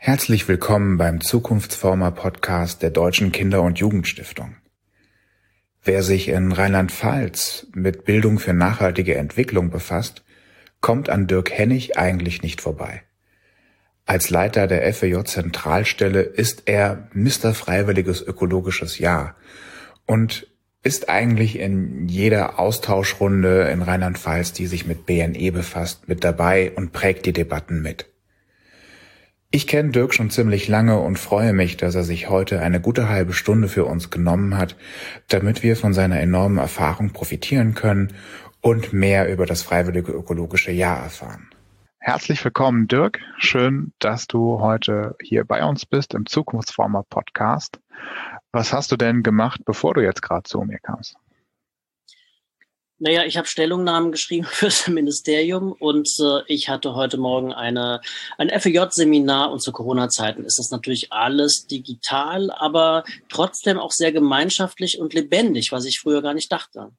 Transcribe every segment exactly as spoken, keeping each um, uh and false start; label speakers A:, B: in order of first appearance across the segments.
A: Herzlich willkommen beim Zukunftsformer-Podcast der Deutschen Kinder- und Jugendstiftung. Wer sich in Rheinland-Pfalz mit Bildung für nachhaltige Entwicklung befasst, kommt an Dirk Hennig eigentlich nicht vorbei. Als Leiter der F E J-Zentralstelle ist er Mister Freiwilliges Ökologisches Jahr und ist eigentlich in jeder Austauschrunde in Rheinland-Pfalz, die sich mit B N E befasst, mit dabei und prägt die Debatten mit. Ich kenne Dirk schon ziemlich lange und freue mich, dass er sich heute eine gute halbe Stunde für uns genommen hat, damit wir von seiner enormen Erfahrung profitieren können und mehr über das Freiwillige Ökologische Jahr erfahren.
B: Herzlich willkommen, Dirk. Schön, dass du heute hier bei uns bist im Zukunftsformer Podcast. Was hast du denn gemacht, bevor du jetzt gerade zu mir kamst?
C: Naja, ich habe Stellungnahmen geschrieben für das Ministerium und äh, ich hatte heute Morgen eine ein F E J-Seminar und zu Corona-Zeiten ist das natürlich alles digital, aber trotzdem auch sehr gemeinschaftlich und lebendig, was ich früher gar nicht dachte.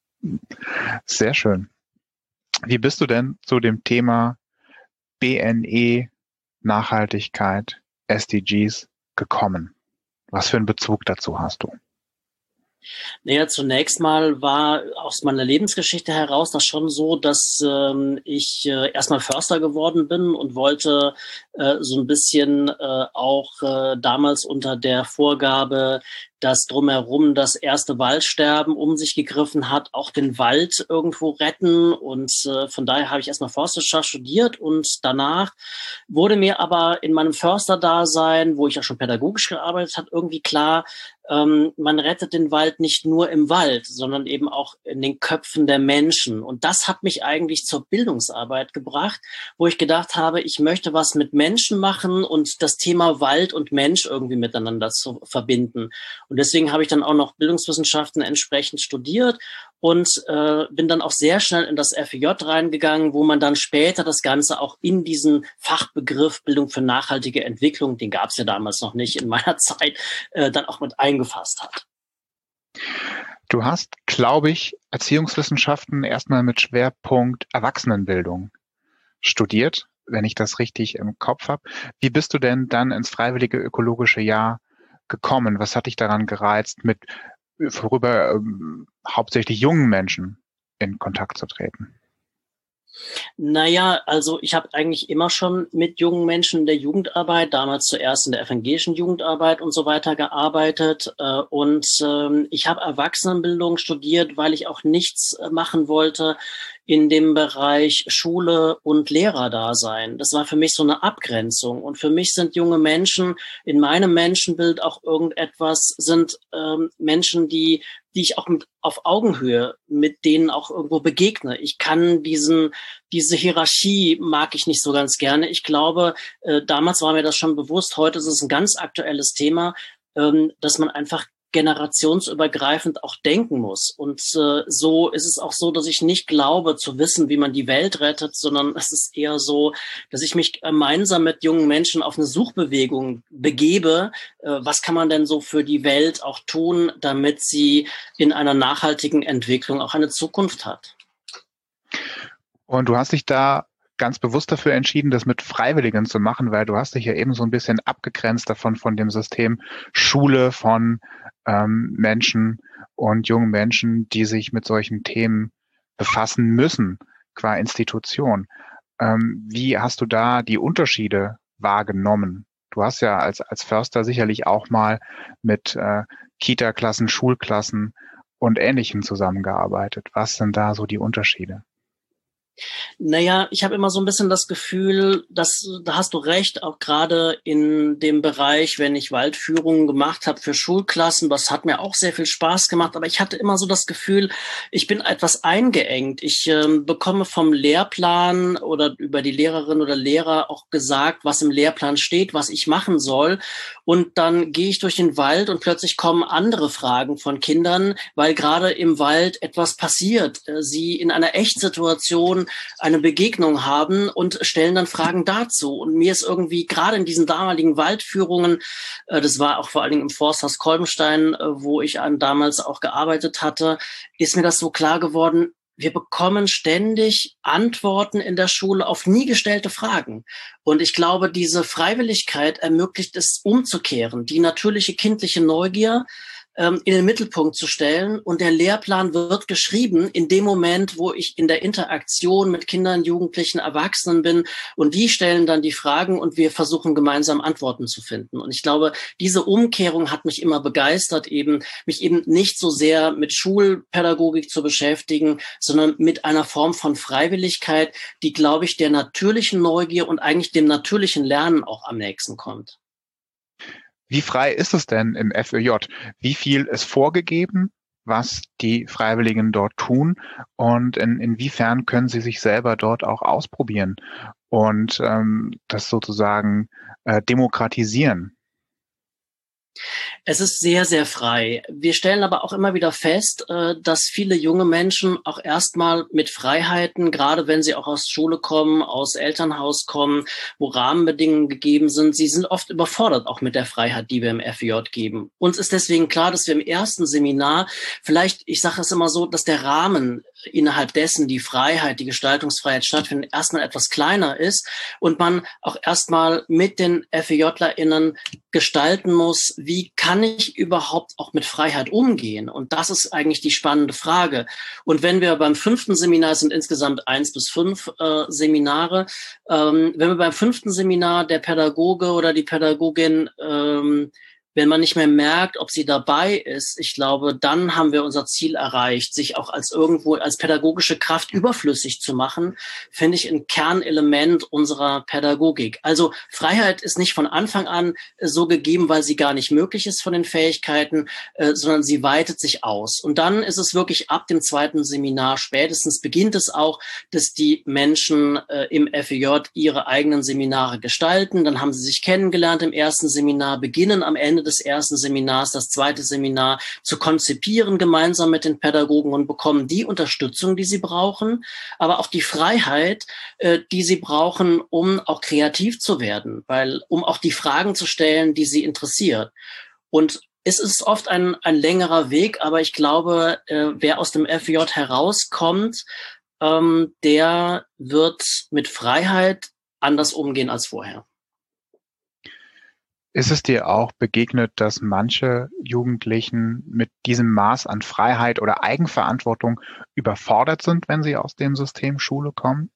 B: Sehr schön. Wie bist du denn zu dem Thema B N E, Nachhaltigkeit, S D Gs gekommen? Was für einen Bezug dazu hast du?
C: Naja, zunächst mal war aus meiner Lebensgeschichte heraus das schon so, dass ähm, ich äh, erstmal Förster geworden bin und wollte äh, so ein bisschen äh, auch äh, damals unter der Vorgabe, dass drumherum das erste Waldsterben um sich gegriffen hat, auch den Wald irgendwo retten. Und äh, von daher habe ich erstmal Forstwirtschaft studiert und danach wurde mir aber in meinem Försterdasein, wo ich ja schon pädagogisch gearbeitet habe, irgendwie klar, ähm, man rettet den Wald nicht nur im Wald, sondern eben auch in den Köpfen der Menschen. Und das hat mich eigentlich zur Bildungsarbeit gebracht, wo ich gedacht habe, ich möchte was mit Menschen machen und das Thema Wald und Mensch irgendwie miteinander zu verbinden. Und deswegen habe ich dann auch noch Bildungswissenschaften entsprechend studiert und äh, bin dann auch sehr schnell in das F E J reingegangen, wo man dann später das Ganze auch in diesen Fachbegriff Bildung für nachhaltige Entwicklung, den gab es ja damals noch nicht in meiner Zeit, äh, dann auch mit eingefasst hat.
B: Du hast, glaube ich, Erziehungswissenschaften erstmal mit Schwerpunkt Erwachsenenbildung studiert, wenn ich das richtig im Kopf habe. Wie bist du denn dann ins Freiwillige Ökologische Jahr gekommen? Was hat dich daran gereizt, mit worüber ähm, hauptsächlich jungen Menschen in Kontakt zu treten?
C: Naja, also ich habe eigentlich immer schon mit jungen Menschen in der Jugendarbeit, damals zuerst in der evangelischen Jugendarbeit und so weiter gearbeitet. Äh, und ähm, ich habe Erwachsenenbildung studiert, weil ich auch nichts machen wollte in dem Bereich Schule und Lehrerdasein. Das war für mich so eine Abgrenzung. Und für mich sind junge Menschen in meinem Menschenbild auch irgendetwas, sind ähm, Menschen, die die ich auch mit, auf Augenhöhe mit denen auch irgendwo begegne. Ich kann diesen, diese Hierarchie mag ich nicht so ganz gerne. Ich glaube, äh, damals war mir das schon bewusst, heute ist es ein ganz aktuelles Thema, ähm, dass man einfach generationsübergreifend auch denken muss. Und äh, so ist es auch so, dass ich nicht glaube zu wissen, wie man die Welt rettet, sondern es ist eher so, dass ich mich gemeinsam mit jungen Menschen auf eine Suchbewegung begebe. Äh, was kann man denn so für die Welt auch tun, damit sie in einer nachhaltigen Entwicklung auch eine Zukunft hat?
B: Und du hast dich da ganz bewusst dafür entschieden, das mit Freiwilligen zu machen, weil du hast dich ja eben so ein bisschen abgegrenzt davon, von dem System Schule, von ähm, Menschen und jungen Menschen, die sich mit solchen Themen befassen müssen, qua Institution. Ähm, wie hast du da die Unterschiede wahrgenommen? Du hast ja als, als Förster sicherlich auch mal mit äh, Kita-Klassen, Schulklassen und Ähnlichem zusammengearbeitet. Was sind da so die Unterschiede?
C: Naja, ich habe immer so ein bisschen das Gefühl, dass, da hast du recht, auch gerade in dem Bereich, wenn ich Waldführungen gemacht habe für Schulklassen, das hat mir auch sehr viel Spaß gemacht, aber ich hatte immer so das Gefühl, ich bin etwas eingeengt. Ich äh, bekomme vom Lehrplan oder über die Lehrerin oder Lehrer auch gesagt, was im Lehrplan steht, was ich machen soll. Und dann gehe ich durch den Wald und plötzlich kommen andere Fragen von Kindern, weil gerade im Wald etwas passiert. Sie in einer Echtsituation eine Begegnung haben und stellen dann Fragen dazu. Und mir ist irgendwie gerade in diesen damaligen Waldführungen, äh, das war auch vor allen Dingen im Forsthaus Kolbenstein, äh, wo ich an damals auch gearbeitet hatte, ist mir das so klar geworden, wir bekommen ständig Antworten in der Schule auf nie gestellte Fragen. Und ich glaube, diese Freiwilligkeit ermöglicht es umzukehren, die natürliche kindliche Neugier ähm, in den Mittelpunkt zu stellen. Und der Lehrplan wird geschrieben in dem Moment, wo ich in der Interaktion mit Kindern, Jugendlichen, Erwachsenen bin. Und die stellen dann die Fragen und wir versuchen gemeinsam Antworten zu finden. Und ich glaube, diese Umkehrung hat mich immer begeistert, eben mich eben nicht so sehr mit Schulpädagogik zu beschäftigen, sondern mit einer Form von Freiwilligkeit, die, glaube ich, der natürlichen Neugier und eigentlich dem natürlichen Lernen auch am nächsten kommt.
B: Wie frei ist es denn im F Ö J? Wie viel ist vorgegeben, was die Freiwilligen dort tun und in, inwiefern können sie sich selber dort auch ausprobieren und ähm, das sozusagen äh, demokratisieren?
C: Es ist sehr, sehr frei. Wir stellen aber auch immer wieder fest, dass viele junge Menschen auch erstmal mit Freiheiten, gerade wenn sie auch aus Schule kommen, aus Elternhaus kommen, wo Rahmenbedingungen gegeben sind, sie sind oft überfordert auch mit der Freiheit, die wir im F Ö J geben. Uns ist deswegen klar, dass wir im ersten Seminar vielleicht, ich sage es immer so, dass der Rahmen innerhalb dessen die Freiheit, die Gestaltungsfreiheit stattfindet, erstmal etwas kleiner ist und man auch erstmal mit den F Ö JlerInnen gestalten muss, wie kann ich überhaupt auch mit Freiheit umgehen? Und das ist eigentlich die spannende Frage. Und wenn wir beim fünften Seminar, es sind insgesamt eins bis fünf äh, Seminare, ähm, wenn wir beim fünften Seminar der Pädagoge oder die Pädagogin ähm, wenn man nicht mehr merkt, ob sie dabei ist, ich glaube, dann haben wir unser Ziel erreicht, sich auch als irgendwo als pädagogische Kraft überflüssig zu machen, finde ich ein Kernelement unserer Pädagogik. Also Freiheit ist nicht von Anfang an so gegeben, weil sie gar nicht möglich ist von den Fähigkeiten, äh, sondern sie weitet sich aus. Und dann ist es wirklich ab dem zweiten Seminar spätestens beginnt es auch, dass die Menschen äh, im F Ö J ihre eigenen Seminare gestalten. Dann haben sie sich kennengelernt im ersten Seminar, beginnen am Ende des ersten Seminars, das zweite Seminar zu konzipieren gemeinsam mit den Pädagogen und bekommen die Unterstützung, die sie brauchen, aber auch die Freiheit, äh, die sie brauchen, um auch kreativ zu werden, weil um auch die Fragen zu stellen, die sie interessiert. Und es ist oft ein, ein längerer Weg, aber ich glaube, äh, wer aus dem F Ö J herauskommt, ähm, der wird mit Freiheit anders umgehen als vorher.
B: Ist es dir auch begegnet, dass manche Jugendlichen mit diesem Maß an Freiheit oder Eigenverantwortung überfordert sind, wenn sie aus dem System Schule kommen?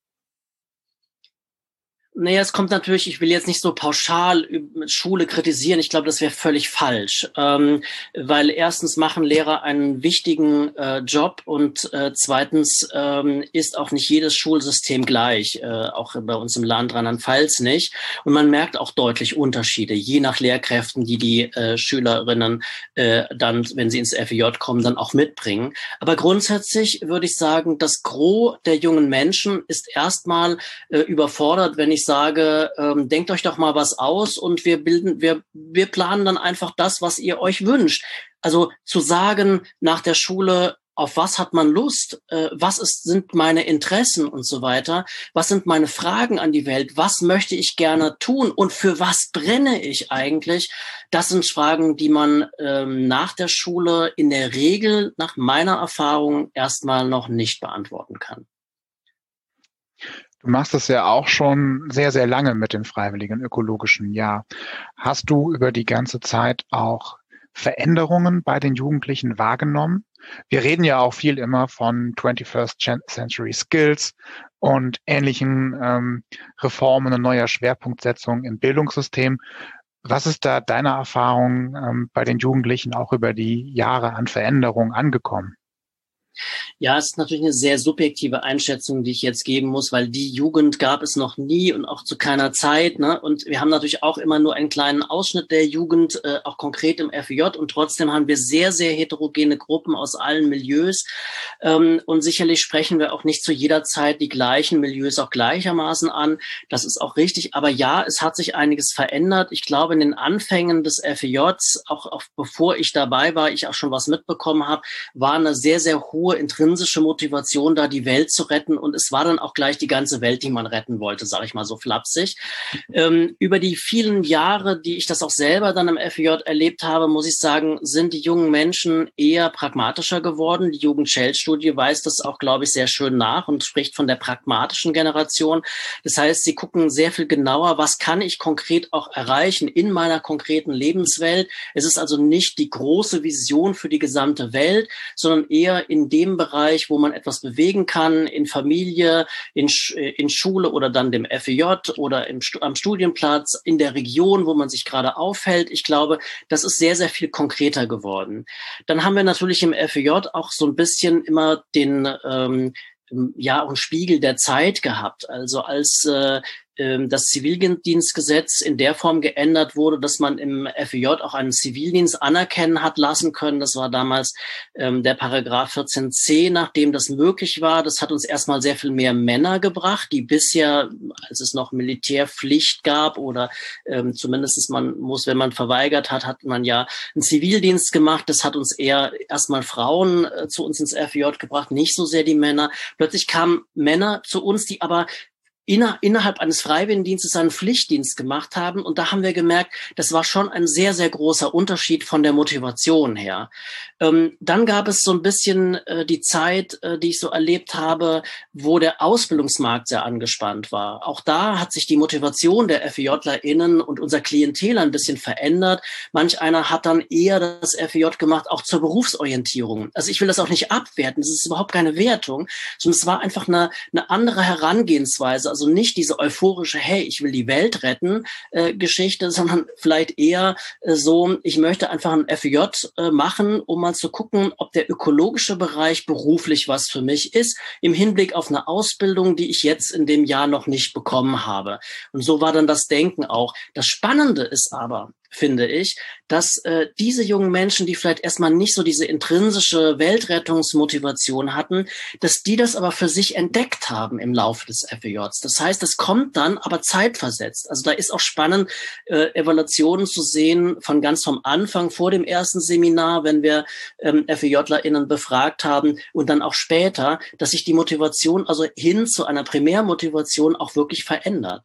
C: Naja, es kommt natürlich, ich will jetzt nicht so pauschal Schule kritisieren, ich glaube, das wäre völlig falsch, ähm, weil erstens machen Lehrer einen wichtigen äh, Job und äh, zweitens ähm, ist auch nicht jedes Schulsystem gleich, äh, auch bei uns im Land Rheinland-Pfalz nicht und man merkt auch deutlich Unterschiede, je nach Lehrkräften, die die äh, Schülerinnen äh, dann, wenn sie ins F Ö J kommen, dann auch mitbringen. Aber grundsätzlich würde ich sagen, das Gros der jungen Menschen ist erstmal äh, überfordert, wenn ich sage, ähm, denkt euch doch mal was aus und wir bilden, wir, wir planen dann einfach das, was ihr euch wünscht. Also zu sagen nach der Schule, auf was hat man Lust, äh, was ist, sind meine Interessen und so weiter, was sind meine Fragen an die Welt, was möchte ich gerne tun und für was brenne ich eigentlich, das sind Fragen, die man ähm, nach der Schule in der Regel, nach meiner Erfahrung, erstmal noch nicht beantworten kann.
B: Du machst es ja auch schon sehr, sehr lange mit dem Freiwilligen Ökologischen Jahr. Hast du über die ganze Zeit auch Veränderungen bei den Jugendlichen wahrgenommen? Wir reden ja auch viel immer von twenty-first Century Skills und ähnlichen ähm, Reformen und neuer Schwerpunktsetzung im Bildungssystem. Was ist da deiner Erfahrung ähm, bei den Jugendlichen auch über die Jahre an Veränderung angekommen?
C: Ja, es ist natürlich eine sehr subjektive Einschätzung, die ich jetzt geben muss, weil die Jugend gab es noch nie und auch zu keiner Zeit, ne? Und wir haben natürlich auch immer nur einen kleinen Ausschnitt der Jugend, äh, auch konkret im F Ö J. Und trotzdem haben wir sehr, sehr heterogene Gruppen aus allen Milieus. Ähm, und sicherlich sprechen wir auch nicht zu jeder Zeit die gleichen Milieus auch gleichermaßen an. Das ist auch richtig. Aber ja, es hat sich einiges verändert. Ich glaube, in den Anfängen des F Ö Js, auch, auch bevor ich dabei war, ich auch schon was mitbekommen habe, war eine sehr, sehr hohe hohe intrinsische Motivation da, die Welt zu retten. Und es war dann auch gleich die ganze Welt, die man retten wollte, sage ich mal so flapsig. Ähm, über die vielen Jahre, die ich das auch selber dann im F E J erlebt habe, muss ich sagen, sind die jungen Menschen eher pragmatischer geworden. Die Jugend-Scheld-Studie weist das auch, glaube ich, sehr schön nach und spricht von der pragmatischen Generation. Das heißt, sie gucken sehr viel genauer, was kann ich konkret auch erreichen in meiner konkreten Lebenswelt. Es ist also nicht die große Vision für die gesamte Welt, sondern eher in dem Bereich, wo man etwas bewegen kann, in Familie, in, in Schule oder dann dem F E J oder im, am Studienplatz, in der Region, wo man sich gerade aufhält. Ich glaube, das ist sehr, sehr viel konkreter geworden. Dann haben wir natürlich im F E J auch so ein bisschen immer den, ähm, ja, auch einen Spiegel der Zeit gehabt. Also als äh, das Zivildienstgesetz in der Form geändert wurde, dass man im F E J auch einen Zivildienst anerkennen hat lassen können. Das war damals ähm, der Paragraph vierzehn c, nachdem das möglich war. Das hat uns erstmal sehr viel mehr Männer gebracht, die bisher, als es noch Militärpflicht gab oder ähm, zumindest man muss, wenn man verweigert hat, hat man ja einen Zivildienst gemacht. Das hat uns eher erstmal Frauen äh, zu uns ins F E J gebracht, nicht so sehr die Männer. Plötzlich kamen Männer zu uns, die aber Inner, innerhalb eines Freiwilligendienstes einen Pflichtdienst gemacht haben. Und da haben wir gemerkt, das war schon ein sehr, sehr großer Unterschied von der Motivation her. Ähm, dann gab es so ein bisschen äh, die Zeit, äh, die ich so erlebt habe, wo der Ausbildungsmarkt sehr angespannt war. Auch da hat sich die Motivation der FEJlerInnen und unser Klientel ein bisschen verändert. Manch einer hat dann eher das F E J gemacht, auch zur Berufsorientierung. Also ich will das auch nicht abwerten, das ist überhaupt keine Wertung, sondern es war einfach eine, eine andere Herangehensweise. Also nicht diese euphorische, hey, ich will die Welt retten äh, Geschichte, sondern vielleicht eher äh, so, ich möchte einfach ein F E J äh, machen, um mal zu gucken, ob der ökologische Bereich beruflich was für mich ist, im Hinblick auf eine Ausbildung, die ich jetzt in dem Jahr noch nicht bekommen habe. Und so war dann das Denken auch. Das Spannende ist aber, finde ich, dass äh, diese jungen Menschen, die vielleicht erstmal nicht so diese intrinsische Weltrettungsmotivation hatten, dass die das aber für sich entdeckt haben im Laufe des F E Js. Das heißt, es kommt dann aber zeitversetzt. Also da ist auch spannend, äh, Evaluationen zu sehen von ganz vom Anfang, vor dem ersten Seminar, wenn wir ähm, FEJlerInnen befragt haben und dann auch später, dass sich die Motivation also hin zu einer Primärmotivation auch wirklich verändert.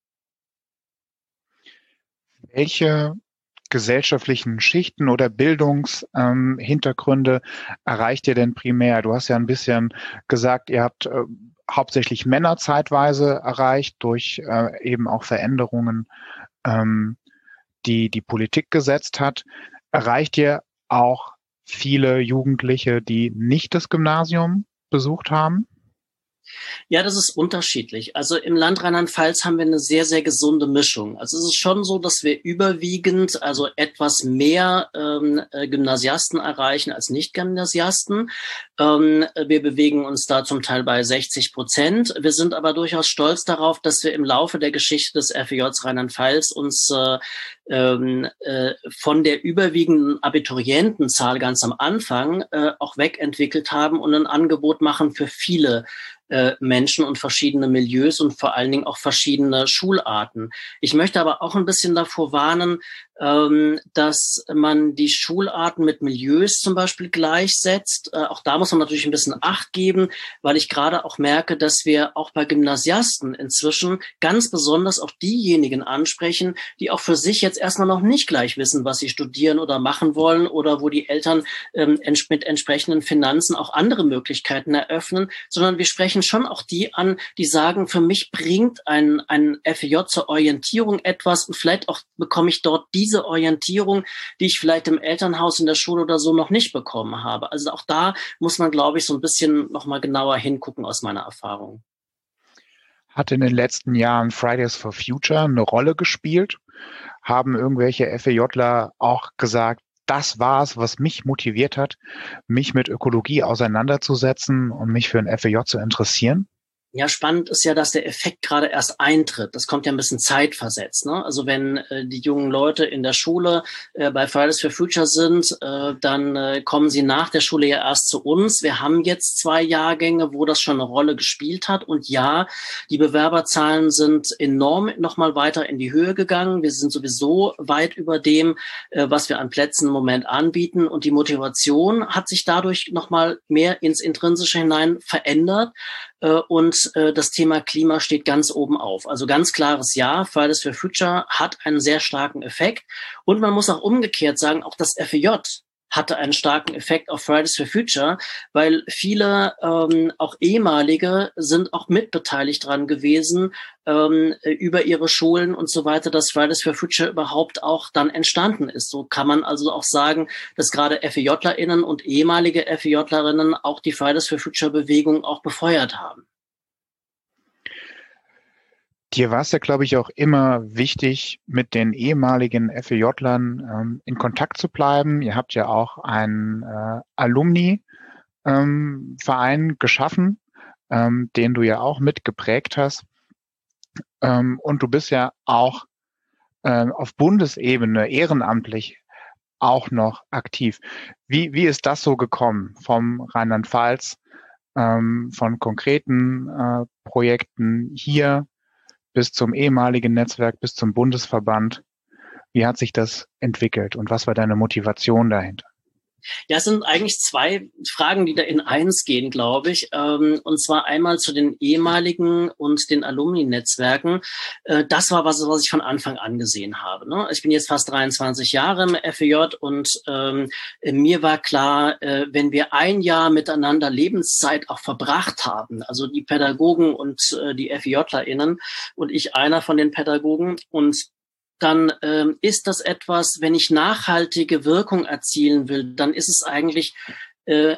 B: Welche gesellschaftlichen Schichten oder Bildungshintergründe ähm, erreicht ihr denn primär? Du hast ja ein bisschen gesagt, ihr habt äh, hauptsächlich Männer zeitweise erreicht durch äh, eben auch Veränderungen, ähm, die die Politik gesetzt hat. Erreicht ihr auch viele Jugendliche, die nicht das Gymnasium besucht haben?
C: Ja, das ist unterschiedlich. Also im Land Rheinland-Pfalz haben wir eine sehr, sehr gesunde Mischung. Also es ist schon so, dass wir überwiegend, also etwas mehr ähm, Gymnasiasten erreichen als Nicht-Gymnasiasten. Ähm, wir bewegen uns da zum Teil bei sechzig Prozent. Wir sind aber durchaus stolz darauf, dass wir im Laufe der Geschichte des F E Js Rheinland-Pfalz uns äh, ähm, äh, von der überwiegenden Abiturientenzahl ganz am Anfang äh, auch wegentwickelt haben und ein Angebot machen für viele Menschen und verschiedene Milieus und vor allen Dingen auch verschiedene Schularten. Ich möchte aber auch ein bisschen davor warnen, dass man die Schularten mit Milieus zum Beispiel gleichsetzt. Auch da muss man natürlich ein bisschen Acht geben, weil ich gerade auch merke, dass wir auch bei Gymnasiasten inzwischen ganz besonders auch diejenigen ansprechen, die auch für sich jetzt erstmal noch nicht gleich wissen, was sie studieren oder machen wollen oder wo die Eltern mit entsprechenden Finanzen auch andere Möglichkeiten eröffnen, sondern wir sprechen schon auch die an, die sagen, für mich bringt ein, ein F E J zur Orientierung etwas und vielleicht auch bekomme ich dort diese Orientierung, die ich vielleicht im Elternhaus, in der Schule oder so noch nicht bekommen habe. Also auch da muss man, glaube ich, so ein bisschen noch mal genauer hingucken aus meiner Erfahrung.
B: Hat in den letzten Jahren Fridays for Future eine Rolle gespielt? Haben irgendwelche FEJler auch gesagt, das war es, was mich motiviert hat, mich mit Ökologie auseinanderzusetzen und mich für ein F E J zu interessieren?
C: Ja, spannend ist ja, dass der Effekt gerade erst eintritt. Das kommt ja ein bisschen zeitversetzt, ne? Also wenn äh, die jungen Leute in der Schule äh, bei Fridays for Future sind, äh, dann äh, kommen sie nach der Schule ja erst zu uns. Wir haben jetzt zwei Jahrgänge, wo das schon eine Rolle gespielt hat. Und ja, die Bewerberzahlen sind enorm nochmal weiter in die Höhe gegangen. Wir sind sowieso weit über dem, äh, was wir an Plätzen im Moment anbieten. Und die Motivation hat sich dadurch nochmal mehr ins Intrinsische hinein verändert. Und das Thema Klima steht ganz oben auf. Also ganz klares Ja, Fridays for Future hat einen sehr starken Effekt. Und man muss auch umgekehrt sagen, auch das F E J hatte einen starken Effekt auf Fridays for Future, weil viele ähm, auch ehemalige sind auch mitbeteiligt dran gewesen, ähm, über ihre Schulen und so weiter, dass Fridays for Future überhaupt auch dann entstanden ist. So kann man also auch sagen, dass gerade FEJlerInnen und ehemalige FEJlerinnen auch die Fridays for Future Bewegung auch befeuert haben.
B: Dir war es ja, glaube ich, auch immer wichtig, mit den ehemaligen FEJlern ähm, in Kontakt zu bleiben. Ihr habt ja auch einen äh, Alumni-Verein ähm, geschaffen, ähm, den du ja auch mitgeprägt hast. Ähm, und du bist ja auch äh, auf Bundesebene ehrenamtlich auch noch aktiv. Wie, wie ist das so gekommen vom Rheinland-Pfalz, ähm, von konkreten äh, Projekten hier bis zum ehemaligen Netzwerk, bis zum Bundesverband? Wie hat sich das entwickelt und was war deine Motivation dahinter?
C: Ja, es sind eigentlich zwei Fragen, die da in eins gehen, glaube ich. Und zwar einmal zu den ehemaligen und den Alumni-Netzwerken. Das war was, was ich von Anfang an gesehen habe. Ich bin jetzt fast dreiundzwanzig Jahre im F E J und ähm, mir war klar, äh, wenn wir ein Jahr miteinander Lebenszeit auch verbracht haben, also die Pädagogen und äh, die FEJlerInnen und ich einer von den Pädagogen, und dann ähm, ist das etwas, wenn ich nachhaltige Wirkung erzielen will, dann ist es eigentlich äh,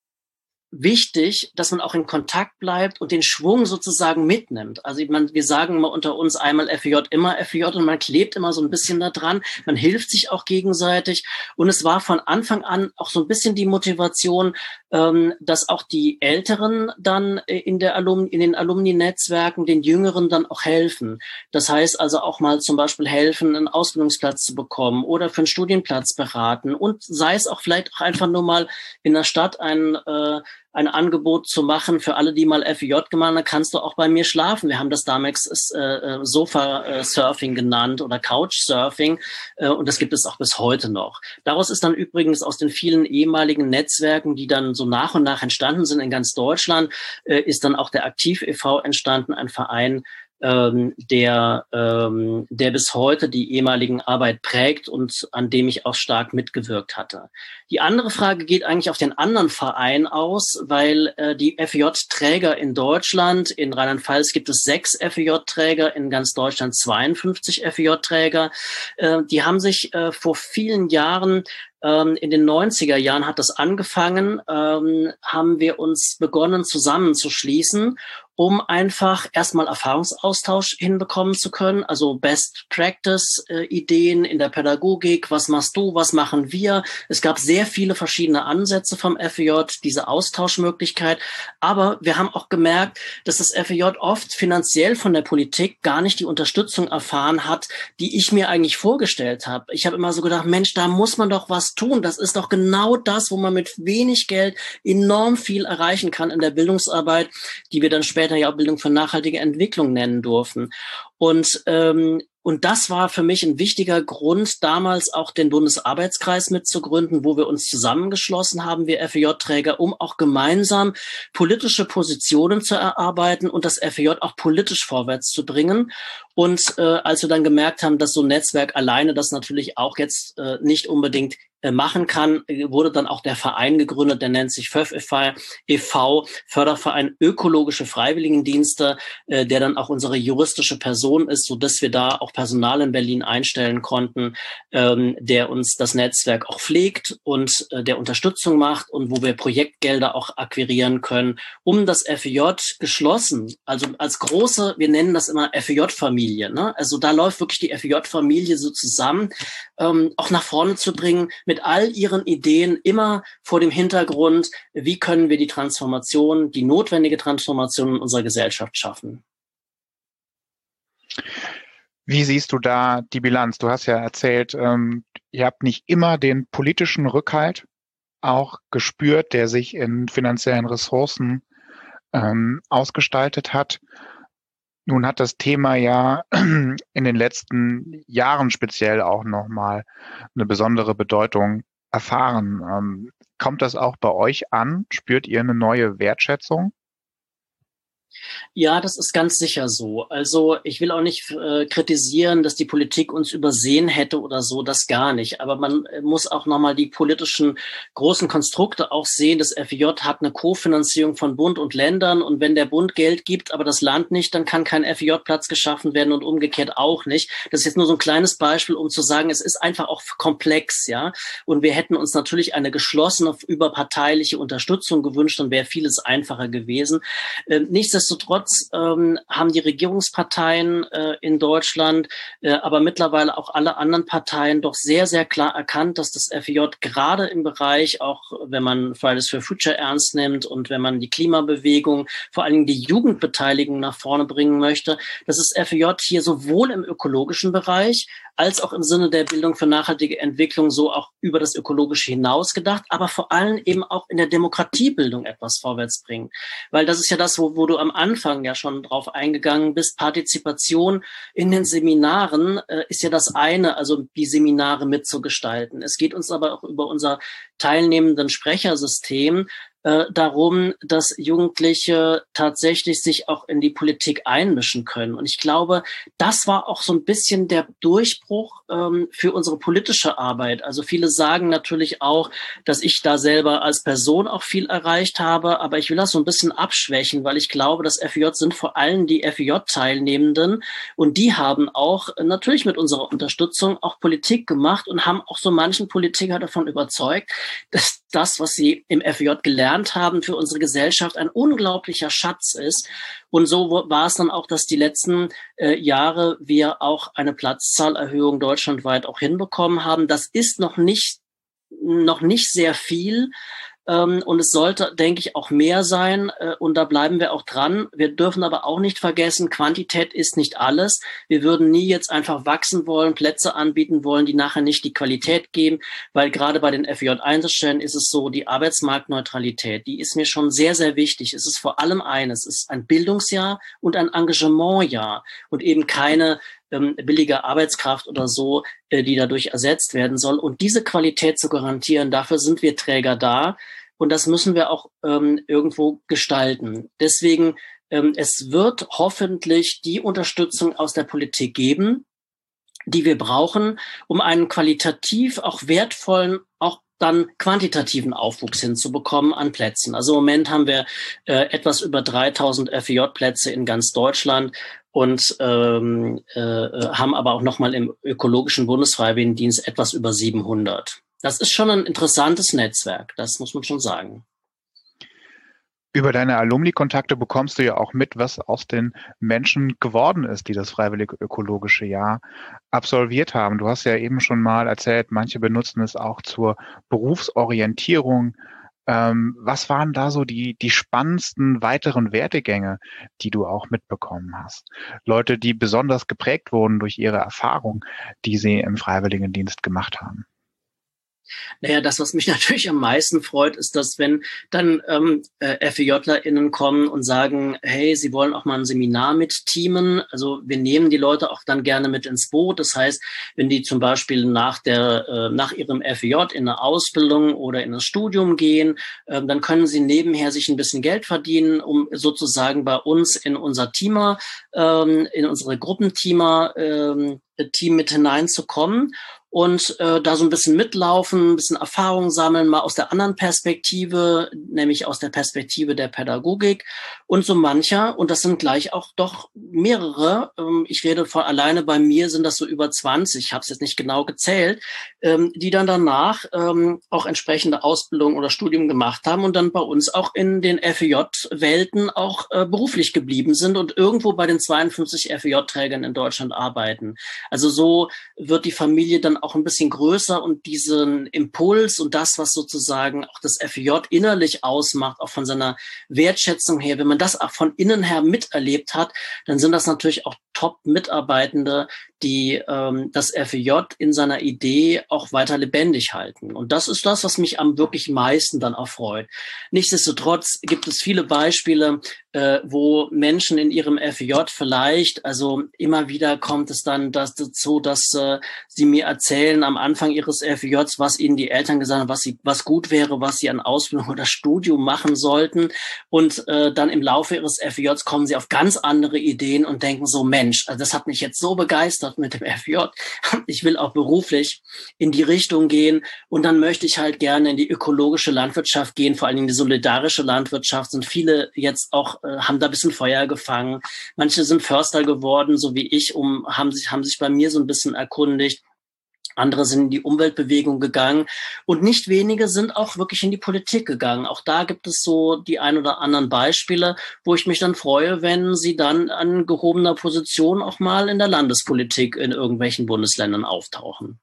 C: wichtig, dass man auch in Kontakt bleibt und den Schwung sozusagen mitnimmt. Also man, wir sagen mal unter uns einmal F E J, immer F E J, und man klebt immer so ein bisschen da dran. Man hilft sich auch gegenseitig. Und es war von Anfang an auch so ein bisschen die Motivation, ähm, dass auch die Älteren dann in der Alumni, in den Alumni-Netzwerken den Jüngeren dann auch helfen. Das heißt also auch mal zum Beispiel helfen, einen Ausbildungsplatz zu bekommen oder für einen Studienplatz beraten, und sei es auch vielleicht auch einfach nur mal in der Stadt ein äh, ein Angebot zu machen für alle, die mal F E J gemacht haben, dann kannst du auch bei mir schlafen. Wir haben das damals äh, Sofa-Surfing genannt oder Couchsurfing, äh, und das gibt es auch bis heute noch. Daraus ist dann übrigens aus den vielen ehemaligen Netzwerken, die dann so nach und nach entstanden sind in ganz Deutschland, äh, ist dann auch der Aktiv e V entstanden, ein Verein, ähm, der, ähm, der bis heute die ehemaligen Arbeit prägt und an dem ich auch stark mitgewirkt hatte. Die andere Frage geht eigentlich auf den anderen Verein aus, weil äh, die F E J-Träger in Deutschland, in Rheinland-Pfalz gibt es sechs F E J-Träger, in ganz Deutschland zweiundfünfzig F E J-Träger. Äh, die haben sich äh, vor vielen Jahren, in den neunziger Jahren hat das angefangen, ähm, haben wir uns begonnen zusammenzuschließen, um einfach erstmal Erfahrungsaustausch hinbekommen zu können, also Best-Practice-Ideen in der Pädagogik, was machst du, was machen wir. Es gab sehr viele verschiedene Ansätze vom F E J, diese Austauschmöglichkeit, aber wir haben auch gemerkt, dass das F E J oft finanziell von der Politik gar nicht die Unterstützung erfahren hat, die ich mir eigentlich vorgestellt habe. Ich habe immer so gedacht, Mensch, da muss man doch was tun. Das ist doch genau das, wo man mit wenig Geld enorm viel erreichen kann in der Bildungsarbeit, die wir dann später ja auch Bildung für nachhaltige Entwicklung nennen durften. Und ähm, Und das war für mich ein wichtiger Grund, damals auch den Bundesarbeitskreis mitzugründen, wo wir uns zusammengeschlossen haben, wir F E J-Träger, um auch gemeinsam politische Positionen zu erarbeiten und das F E J auch politisch vorwärts zu bringen. Und äh, als wir dann gemerkt haben, dass so ein Netzwerk alleine das natürlich auch jetzt äh, nicht unbedingt machen kann, wurde dann auch der Verein gegründet, der nennt sich F Ö F e V, Förderverein Ökologische Freiwilligendienste, der dann auch unsere juristische Person ist, so dass wir da auch Personal in Berlin einstellen konnten, der uns das Netzwerk auch pflegt und der Unterstützung macht und wo wir Projektgelder auch akquirieren können, um das F E J geschlossen, also als große, wir nennen das immer F E J-Familie, Familie. Ne? Also da läuft wirklich die F E J-Familie so zusammen, ähm, auch nach vorne zu bringen mit all ihren Ideen, immer vor dem Hintergrund, wie können wir die Transformation, die notwendige Transformation in unserer Gesellschaft schaffen.
B: Wie siehst du da die Bilanz? Du hast ja erzählt, ähm, ihr habt nicht immer den politischen Rückhalt auch gespürt, der sich in finanziellen Ressourcen ähm, ausgestaltet hat. Nun hat das Thema ja in den letzten Jahren speziell auch nochmal eine besondere Bedeutung erfahren. Ähm, kommt das auch bei euch an? Spürt ihr eine neue Wertschätzung?
C: Ja, das ist ganz sicher so. Also ich will auch nicht äh, kritisieren, dass die Politik uns übersehen hätte oder so, das gar nicht. Aber man äh, muss auch nochmal die politischen großen Konstrukte auch sehen. Das F E J hat eine Kofinanzierung von Bund und Ländern und wenn der Bund Geld gibt, aber das Land nicht, dann kann kein F E J-Platz geschaffen werden und umgekehrt auch nicht. Das ist jetzt nur so ein kleines Beispiel, um zu sagen, es ist einfach auch komplex, ja. Und wir hätten uns natürlich eine geschlossene, überparteiliche Unterstützung gewünscht, dann wäre vieles einfacher gewesen. Äh, nichtsdestotrotz Nichtsdestotrotz ähm, haben die Regierungsparteien äh, in Deutschland, äh, aber mittlerweile auch alle anderen Parteien doch sehr, sehr klar erkannt, dass das F E J gerade im Bereich, auch wenn man Fridays for Future ernst nimmt und wenn man die Klimabewegung, vor allen Dingen die Jugendbeteiligung nach vorne bringen möchte, dass das F E J hier sowohl im ökologischen Bereich als auch im Sinne der Bildung für nachhaltige Entwicklung so auch über das Ökologische hinaus gedacht, aber vor allem eben auch in der Demokratiebildung etwas vorwärts bringen. Weil das ist ja das, wo, wo du am Anfang ja schon drauf eingegangen bist. Partizipation in den Seminaren äh, ist ja das eine, also die Seminare mitzugestalten. Es geht uns aber auch über unser teilnehmenden Sprechersystem äh, darum, dass Jugendliche tatsächlich sich auch in die Politik einmischen können. Und ich glaube, das war auch so ein bisschen der Durchbruch ähm, für unsere politische Arbeit. Also viele sagen natürlich auch, dass ich da selber als Person auch viel erreicht habe, aber ich will das so ein bisschen abschwächen, weil ich glaube, das F E J sind vor allem die F E J-Teilnehmenden und die haben auch äh, natürlich mit unserer Unterstützung auch Politik gemacht und haben auch so manchen Politiker davon überzeugt, dass das, was sie im F E J gelernt haben, für unsere Gesellschaft ein unglaublicher Schatz ist. Und so war es dann auch, dass die letzten äh, Jahre wir auch eine Platzzahlerhöhung deutschlandweit auch hinbekommen haben. Das ist noch nicht, noch nicht sehr viel. Ähm, und es sollte, denke ich, auch mehr sein. Äh, und da bleiben wir auch dran. Wir dürfen aber auch nicht vergessen, Quantität ist nicht alles. Wir würden nie jetzt einfach wachsen wollen, Plätze anbieten wollen, die nachher nicht die Qualität geben, weil gerade bei den F E J-Einsatzstellen ist es so, die Arbeitsmarktneutralität, die ist mir schon sehr, sehr wichtig. Es ist vor allem eines, es ist ein Bildungsjahr und ein Engagementjahr und eben keine ähm, billige Arbeitskraft oder so, äh, die dadurch ersetzt werden soll. Und diese Qualität zu garantieren, dafür sind wir Träger da. Und das müssen wir auch ähm, irgendwo gestalten. Deswegen, ähm, es wird hoffentlich die Unterstützung aus der Politik geben, die wir brauchen, um einen qualitativ auch wertvollen, auch dann quantitativen Aufwuchs hinzubekommen an Plätzen. Also im Moment haben wir äh, etwas über dreitausend F E J-Plätze in ganz Deutschland und ähm, äh, haben aber auch nochmal im ökologischen Bundesfreiwilligendienst etwas über siebenhundert. Das ist schon ein interessantes Netzwerk, das muss man schon sagen.
B: Über deine Alumni-Kontakte bekommst du ja auch mit, was aus den Menschen geworden ist, die das Freiwillige Ökologische Jahr absolviert haben. Du hast ja eben schon mal erzählt, manche benutzen es auch zur Berufsorientierung. Ähm, was waren da so die, die spannendsten weiteren Werdegänge, die du auch mitbekommen hast? Leute, die besonders geprägt wurden durch ihre Erfahrung, die sie im Freiwilligendienst gemacht haben.
C: Naja, das, was mich natürlich am meisten freut, ist, dass wenn dann ähm, F E JlerInnen kommen und sagen, hey, sie wollen auch mal ein Seminar mit teamen. Also wir nehmen die Leute auch dann gerne mit ins Boot. Das heißt, wenn die zum Beispiel nach der äh, nach ihrem F E J in eine Ausbildung oder in das Studium gehen, äh, dann können sie nebenher sich ein bisschen Geld verdienen, um sozusagen bei uns in unser Teamer, ähm, in unsere Gruppenteamer ähm, Team mit hineinzukommen. und äh, da so ein bisschen mitlaufen, ein bisschen Erfahrung sammeln, mal aus der anderen Perspektive, nämlich aus der Perspektive der Pädagogik und so mancher, und das sind gleich auch doch mehrere, ähm, ich rede von alleine bei mir sind das so über zwanzig, ich habe es jetzt nicht genau gezählt, ähm, die dann danach ähm, auch entsprechende Ausbildung oder Studium gemacht haben und dann bei uns auch in den F E J-Welten auch äh, beruflich geblieben sind und irgendwo bei den zweiundfünfzig F E J-Trägern in Deutschland arbeiten. Also so wird die Familie dann auch ein bisschen größer und diesen Impuls und das, was sozusagen auch das F E J innerlich ausmacht, auch von seiner Wertschätzung her, wenn man das auch von innen her miterlebt hat, dann sind das natürlich auch Top-Mitarbeitende, die ähm, das F E J in seiner Idee auch weiter lebendig halten. Und das ist das, was mich am wirklich meisten dann erfreut. Nichtsdestotrotz gibt es viele Beispiele, äh, wo Menschen in ihrem F E J vielleicht, also immer wieder kommt es dann das dazu, dass äh, sie mir erzählen am Anfang ihres F E Js, was ihnen die Eltern gesagt haben, was sie, was gut wäre, was sie an Ausbildung oder Studium machen sollten. Und äh, dann im Laufe ihres F E Js kommen sie auf ganz andere Ideen und denken so, Mensch, also das hat mich jetzt so begeistert mit dem F E J. Ich will auch beruflich in die Richtung gehen und dann möchte ich halt gerne in die ökologische Landwirtschaft gehen, vor allen Dingen die solidarische Landwirtschaft. Sind viele jetzt auch, äh, haben da ein bisschen Feuer gefangen. Manche sind Förster geworden, so wie ich, um haben sich, haben sich bei mir so ein bisschen erkundigt. Andere sind in die Umweltbewegung gegangen und nicht wenige sind auch wirklich in die Politik gegangen. Auch da gibt es so die ein oder anderen Beispiele, wo ich mich dann freue, wenn sie dann an gehobener Position auch mal in der Landespolitik in irgendwelchen Bundesländern auftauchen.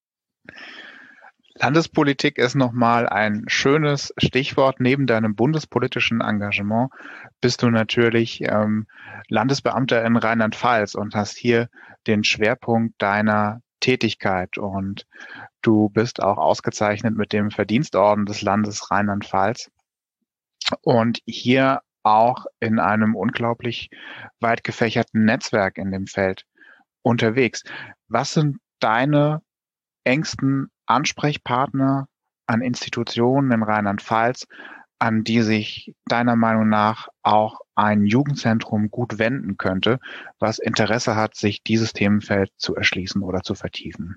B: Landespolitik ist nochmal ein schönes Stichwort. Neben deinem bundespolitischen Engagement bist du natürlich ähm, Landesbeamter in Rheinland-Pfalz und hast hier den Schwerpunkt deiner Tätigkeit und du bist auch ausgezeichnet mit dem Verdienstorden des Landes Rheinland-Pfalz und hier auch in einem unglaublich weit gefächerten Netzwerk in dem Feld unterwegs. Was sind deine engsten Ansprechpartner an Institutionen in Rheinland-Pfalz, an die sich deiner Meinung nach auch ein Jugendzentrum gut wenden könnte, was Interesse hat, sich dieses Themenfeld zu erschließen oder zu vertiefen?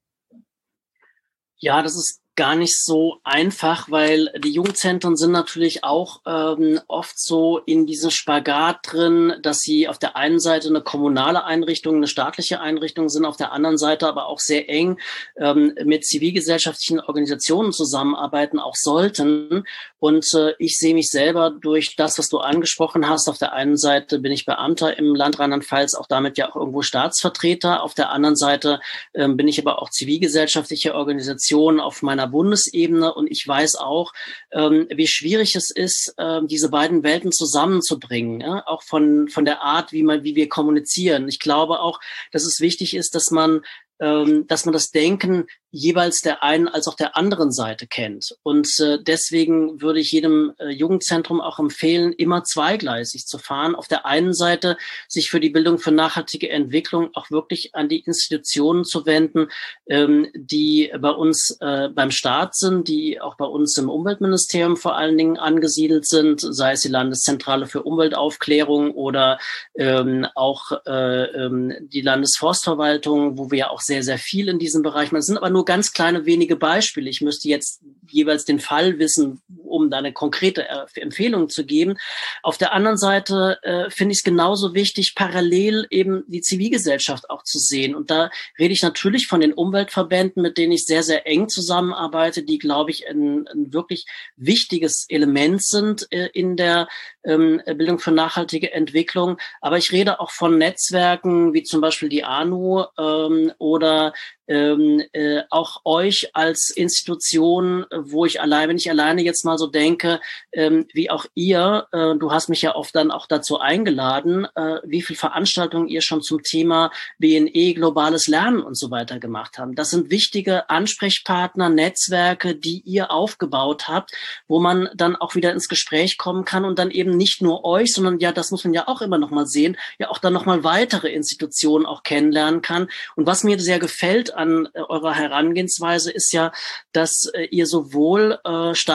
C: Ja, das ist gar nicht so einfach, weil die Jugendzentren sind natürlich auch ähm, oft so in diesem Spagat drin, dass sie auf der einen Seite eine kommunale Einrichtung, eine staatliche Einrichtung sind, auf der anderen Seite aber auch sehr eng ähm, mit zivilgesellschaftlichen Organisationen zusammenarbeiten, auch sollten. Und äh, ich sehe mich selber durch das, was du angesprochen hast. Auf der einen Seite bin ich Beamter im Land Rheinland-Pfalz, auch damit ja auch irgendwo Staatsvertreter. Auf der anderen Seite ähm, bin ich aber auch zivilgesellschaftliche Organisation auf meiner Bundesebene und ich weiß auch, ähm, wie schwierig es ist, ähm, diese beiden Welten zusammenzubringen, ja? Auch von von der Art, wie man, wie wir kommunizieren. Ich glaube auch, dass es wichtig ist, dass man ähm, dass man das Denken jeweils der einen als auch der anderen Seite kennt. Und äh, deswegen würde ich jedem äh, Jugendzentrum auch empfehlen, immer zweigleisig zu fahren. Auf der einen Seite sich für die Bildung für nachhaltige Entwicklung auch wirklich an die Institutionen zu wenden, ähm, die bei uns äh, beim Staat sind, die auch bei uns im Umweltministerium vor allen Dingen angesiedelt sind, sei es die Landeszentrale für Umweltaufklärung oder ähm, auch äh, ähm, die Landesforstverwaltung, wo wir ja auch sehr, sehr viel in diesem Bereich machen. Es sind aber nur ganz kleine wenige Beispiele. Ich müsste jetzt jeweils den Fall wissen, um da eine konkrete Empfehlung zu geben. Auf der anderen Seite äh, finde ich es genauso wichtig, parallel eben die Zivilgesellschaft auch zu sehen. Und da rede ich natürlich von den Umweltverbänden, mit denen ich sehr, sehr eng zusammenarbeite, die, glaube ich, ein, ein wirklich wichtiges Element sind äh, in der ähm, Bildung für nachhaltige Entwicklung. Aber ich rede auch von Netzwerken wie zum Beispiel die A N U ähm, oder ähm, äh, auch euch als Institution, wo ich allein, wenn ich alleine jetzt mal so denke, ähm, wie auch ihr, äh, du hast mich ja oft dann auch dazu eingeladen, äh, wie viel Veranstaltungen ihr schon zum Thema B N E, globales Lernen und so weiter gemacht habt. Das sind wichtige Ansprechpartner, Netzwerke, die ihr aufgebaut habt, wo man dann auch wieder ins Gespräch kommen kann und dann eben nicht nur euch, sondern ja, das muss man ja auch immer noch mal sehen, ja auch dann noch mal weitere Institutionen auch kennenlernen kann. Und was mir sehr gefällt an äh, eurer Herangehensweise ist ja, dass äh, ihr sowohl äh, staatliche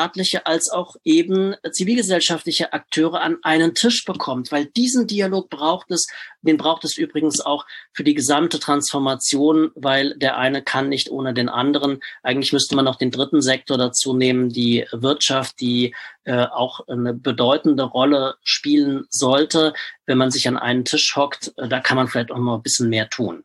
C: als auch eben zivilgesellschaftliche Akteure an einen Tisch bekommt, weil diesen Dialog braucht es, den braucht es übrigens auch für die gesamte Transformation, weil der eine kann nicht ohne den anderen. Eigentlich müsste man noch den dritten Sektor dazu nehmen, die Wirtschaft, die äh, auch eine bedeutende Rolle spielen sollte. Wenn man sich an einen Tisch hockt, äh, da kann man vielleicht auch noch ein bisschen mehr tun.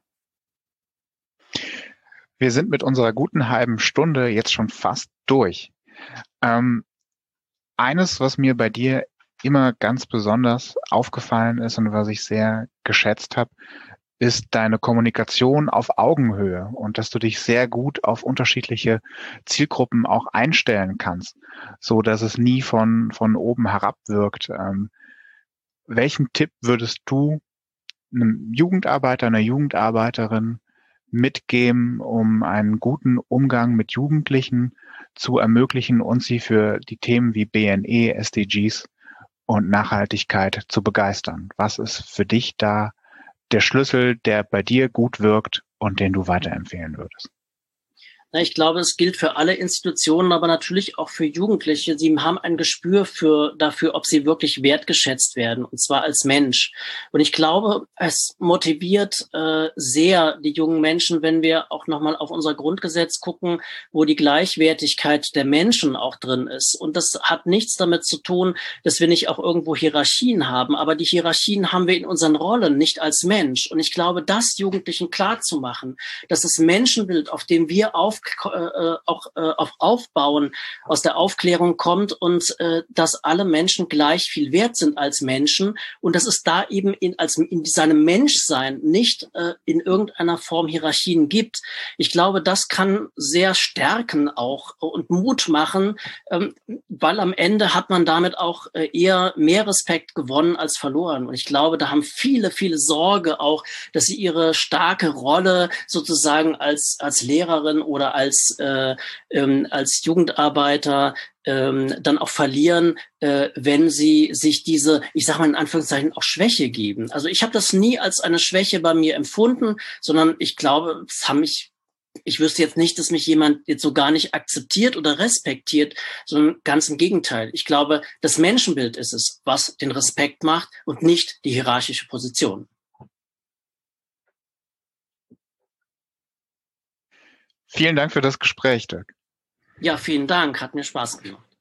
B: Wir sind mit unserer guten halben Stunde jetzt schon fast durch. Ähm, eines, was mir bei dir immer ganz besonders aufgefallen ist und was ich sehr geschätzt habe, ist deine Kommunikation auf Augenhöhe und dass du dich sehr gut auf unterschiedliche Zielgruppen auch einstellen kannst, so dass es nie von, von oben herab wirkt. Ähm, welchen Tipp würdest du einem Jugendarbeiter, einer Jugendarbeiterin mitgeben, um einen guten Umgang mit Jugendlichen zu ermöglichen und sie für die Themen wie B N E, S D Gs und Nachhaltigkeit zu begeistern? Was ist für dich da der Schlüssel, der bei dir gut wirkt und den du weiterempfehlen würdest?
C: Ich glaube, es gilt für alle Institutionen, aber natürlich auch für Jugendliche. Sie haben ein Gespür für, dafür, ob sie wirklich wertgeschätzt werden, und zwar als Mensch. Und ich glaube, es motiviert äh, sehr die jungen Menschen, wenn wir auch nochmal auf unser Grundgesetz gucken, wo die Gleichwertigkeit der Menschen auch drin ist. Und das hat nichts damit zu tun, dass wir nicht auch irgendwo Hierarchien haben. Aber die Hierarchien haben wir in unseren Rollen, nicht als Mensch. Und ich glaube, das Jugendlichen klarzumachen, dass das Menschenbild, auf dem wir auf Äh, auch äh, auf Aufbauen aus der Aufklärung kommt und äh, dass alle Menschen gleich viel wert sind als Menschen und dass es da eben in, als in seinem Menschsein nicht äh, in irgendeiner Form Hierarchien gibt. Ich glaube, das kann sehr stärken auch und Mut machen, ähm, weil am Ende hat man damit auch äh, eher mehr Respekt gewonnen als verloren. Und ich glaube, da haben viele, viele Sorge auch, dass sie ihre starke Rolle sozusagen als, als Lehrerin oder als äh, ähm, als Jugendarbeiter ähm, dann auch verlieren, äh, wenn sie sich diese, ich sage mal in Anführungszeichen, auch Schwäche geben. Also ich habe das nie als eine Schwäche bei mir empfunden, sondern ich glaube, es haben mich ich wüsste jetzt nicht, dass mich jemand jetzt so gar nicht akzeptiert oder respektiert, sondern ganz im Gegenteil. Ich glaube, das Menschenbild ist es, was den Respekt macht und nicht die hierarchische Position.
B: Vielen Dank für das Gespräch, Dirk.
C: Ja, vielen Dank. Hat mir Spaß gemacht.